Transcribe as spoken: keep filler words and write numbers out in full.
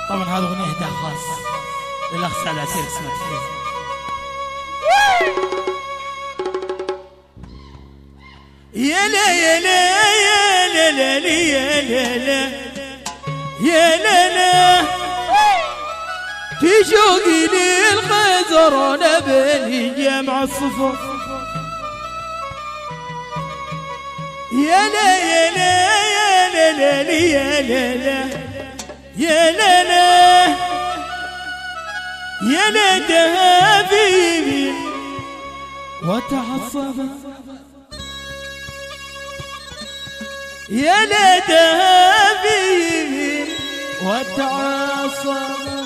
طبعا هذا اغنيه هداء خاص للاخ سعد عسير اسمه فيه. يا لا يا لا يا لا لا يا لا لا يا لا لا في شوقي للخزر انا بني جمع الصفر. يا لا يا لا يا لا لا يا لا لا يا لا لا يا لا حبيبي وتعصب. يا لا حبيبي وتعصب.